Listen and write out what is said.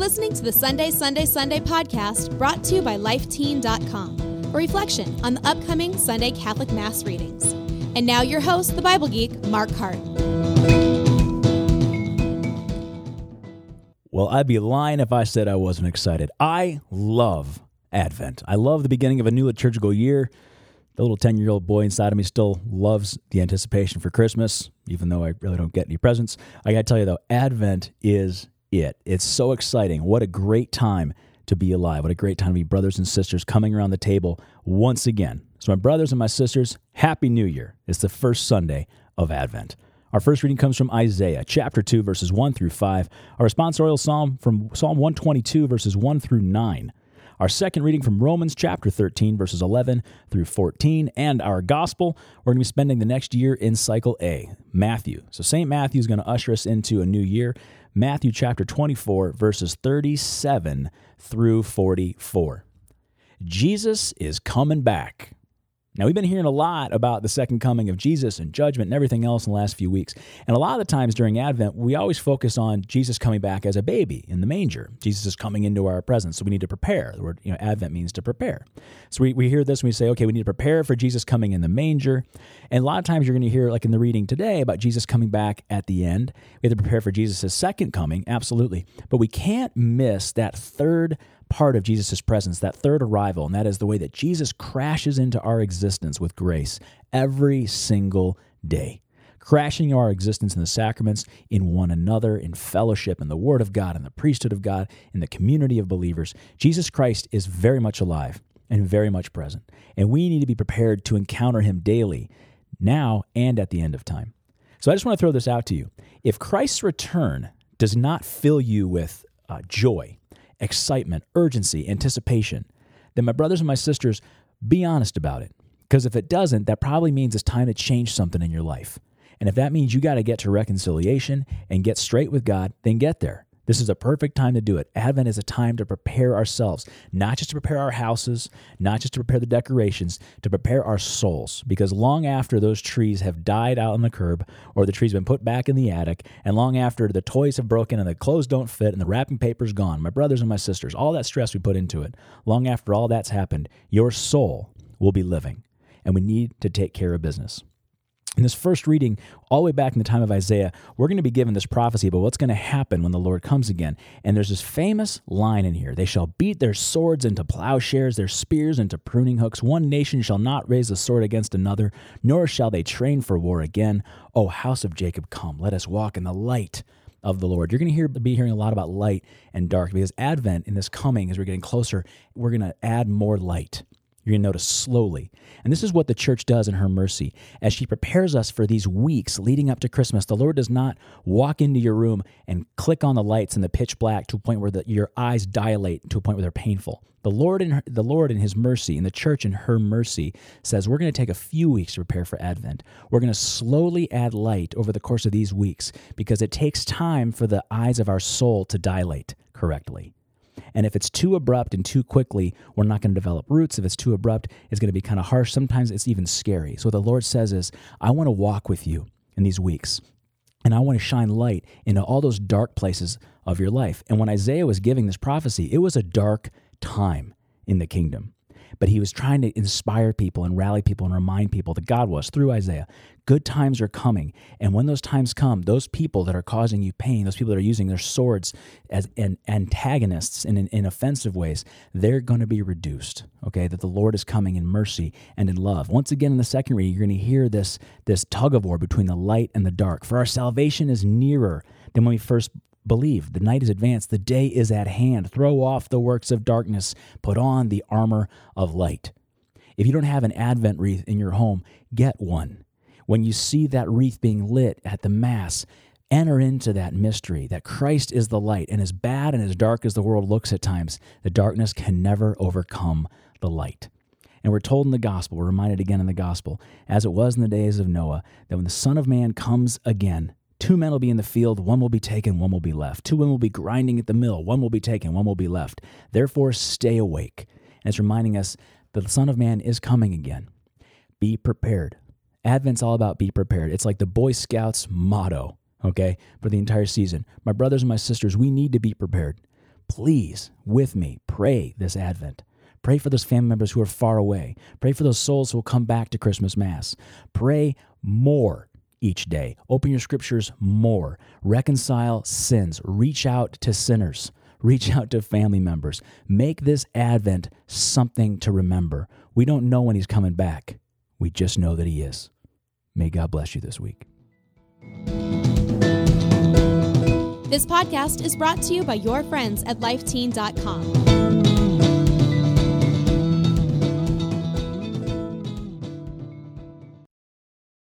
listening to the Sunday podcast brought to you by LifeTeen.com, a reflection on the upcoming Sunday Catholic Mass readings. And now your host, the Bible geek, Mark Hart. Well, I'd be lying if I said I wasn't excited. I love Advent. I love the beginning of a new liturgical year. The little 10-year-old boy inside of me still loves the anticipation for Christmas, even though I really don't get any presents. I got to tell you, though, Advent is it. It's so exciting. What a great time to be alive. What a great time to be brothers and sisters coming around the table once again. So my brothers and my sisters, Happy New Year. It's the first Sunday of Advent. Our first reading comes from Isaiah, chapter 2, verses 1 through 5. Our responsorial psalm from Psalm 122, verses 1 through 9. Our second reading from Romans chapter 13, verses 11 through 14. And our gospel, we're going to be spending the next year in Cycle A, Matthew. So St. Matthew is going to usher us into a new year. Matthew chapter 24, verses 37 through 44. Jesus is coming back. Now, we've been hearing a lot about the second coming of Jesus and judgment and everything else in the last few weeks. And a lot of the times during Advent, we always focus on Jesus coming back as a baby in the manger. Jesus is coming into our presence, so we need to prepare. The word, Advent means to prepare. So we hear this and we say, okay, we need to prepare for Jesus coming in the manger. And a lot of times you're going to hear, like in the reading today, about Jesus coming back at the end. We have to prepare for Jesus' second coming, absolutely. But we can't miss that third part of Jesus' presence, that third arrival, and that is the way that Jesus crashes into our existence with grace every single day, crashing into our existence in the sacraments, in one another, in fellowship, in the Word of God, in the priesthood of God, in the community of believers. Jesus Christ is very much alive and very much present, and we need to be prepared to encounter Him daily, now and at the end of time. So I just want to throw this out to you. If Christ's return does not fill you with joy, excitement, urgency, anticipation, then my brothers and my sisters, be honest about it. Because if it doesn't, that probably means it's time to change something in your life. And if that means you got to get to reconciliation and get straight with God, then get there. This is a perfect time to do it. Advent is a time to prepare ourselves, not just to prepare our houses, not just to prepare the decorations, to prepare our souls. Because long after those trees have died out on the curb, or the tree's been put back in the attic, and long after the toys have broken and the clothes don't fit and the wrapping paper's gone, my brothers and my sisters, all that stress we put into it, long after all that's happened, your soul will be living. And we need to take care of business. In this first reading, all the way back in the time of Isaiah, we're going to be given this prophecy about what's going to happen when the Lord comes again. And there's this famous line in here. They shall beat their swords into plowshares, their spears into pruning hooks. One nation shall not raise a sword against another, nor shall they train for war again. O house of Jacob, come, let us walk in the light of the Lord. You're going to be hearing a lot about light and dark, because Advent, in this coming, as we're getting closer, we're going to add more light. You're going to notice slowly. And this is what the church does in her mercy. As she prepares us for these weeks leading up to Christmas, the Lord does not walk into your room and click on the lights in the pitch black to a point where your eyes dilate to a point where they're painful. The Lord in His mercy, and the church in her mercy, says we're going to take a few weeks to prepare for Advent. We're going to slowly add light over the course of these weeks, because it takes time for the eyes of our soul to dilate correctly. And if it's too abrupt and too quickly, we're not going to develop roots. If it's too abrupt, it's going to be kind of harsh. Sometimes it's even scary. So what the Lord says is, I want to walk with you in these weeks, and I want to shine light into all those dark places of your life. And when Isaiah was giving this prophecy, it was a dark time in the kingdom. But he was trying to inspire people and rally people and remind people that God was, through Isaiah, good times are coming. And when those times come, those people that are causing you pain, those people that are using their swords as antagonists in offensive ways, they're going to be reduced, okay? That the Lord is coming in mercy and in love. Once again, in the second reading, you're going to hear this tug of war between the light and the dark. For our salvation is nearer than when we first believe. The night is advanced. The day is at hand. Throw off the works of darkness. Put on the armor of light. If you don't have an Advent wreath in your home, get one. When you see that wreath being lit at the Mass, enter into that mystery that Christ is the light. And as bad and as dark as the world looks at times, the darkness can never overcome the light. And we're told in the gospel, we're reminded again in the gospel, as it was in the days of Noah, that when the Son of Man comes again, 2 men will be in the field, one will be taken, one will be left. 2 women will be grinding at the mill, one will be taken, one will be left. Therefore, stay awake. And it's reminding us that the Son of Man is coming again. Be prepared. Advent's all about be prepared. It's like the Boy Scouts motto, okay, for the entire season. My brothers and my sisters, we need to be prepared. please, with me, pray this Advent. Pray for those family members who are far away. Pray for those souls who will come back to Christmas Mass. Pray more each day. Open your scriptures more. Reconcile sins. Reach out to sinners. Reach out to family members. Make this Advent something to remember. We don't know when he's coming back. We just know that he is. May God bless you this week. This podcast is brought to you by your friends at lifeteen.com.